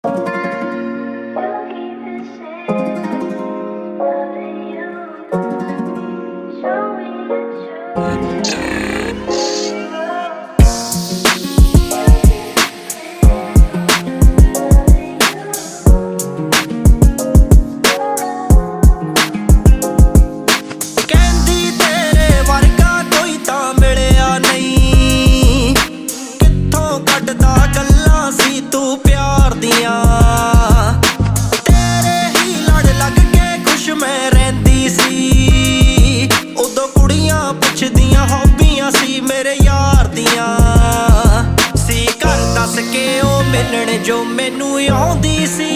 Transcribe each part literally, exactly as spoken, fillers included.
जो मैनू आउंदी सी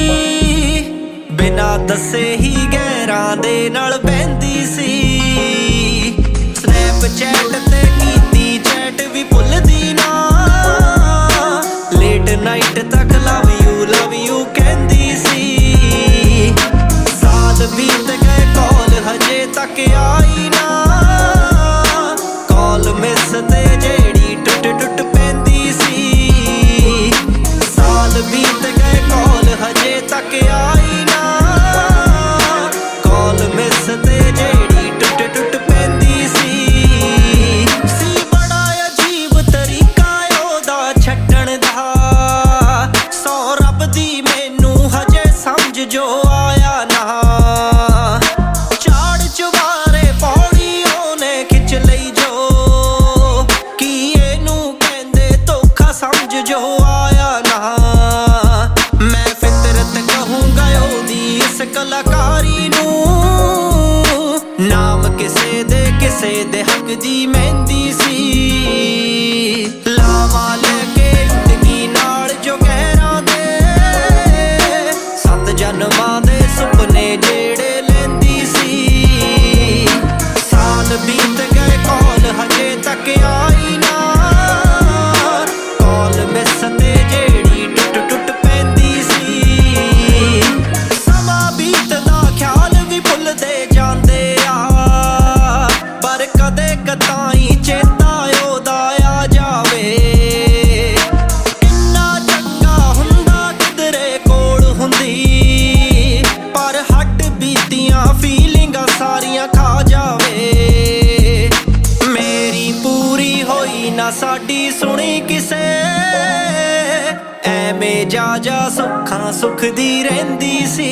बिना दसे ही गैरां दे नाल बहंदी सी। स्नैपचैट ते कीती चैट भी भुलदी ना, लेट नाइट तक लव यू लव यू कहंदी सी। साल बीत गए कॉल हजे तक आई ना, कॉल मिस ते जेड़ी टुट टुट पैंदी सी। बीत गए कॉल हजे तक आई ना, कॉल मिस ते जेड़ी टुट टुट पैंदी सी। सी बड़ा अजीब तरीका ओदा छड्डण दा, सौ रब दी मैनू हजे समझ जो आया ना। चाड़ चुबारे पौड़ी ओने खिच लई जो, की एनू कहंदे धोखा समझ जो आया ना। कलाकारी नू नाम किसे दे किसे दे हक दी मेहंदी सी। लावा लेके जिंदगी नाल जो गहरां दे, सत जन्मां दे सुपने जेड़े लैंदी सी। साल बीत गए कॉल हजे तक आई ना, कॉल मिस ते जेड़ी टुट टुट पैंदी सी। कताई चेता ओदा आ जावे, इन्ना चंगा हुंदा किधरे कोल हुंदी, पर हट बीतियां फीलिंगां सारियां खा जावे। मेरी पूरी होई ना साडी सुनी किसे, ऐवें जा जा सुखां सुख दी रहिंदी सी।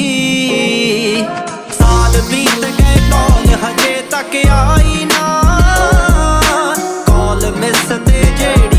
साल बीत गए कॉल हजे तक आई ना, कॉल मिस ते जेड़ी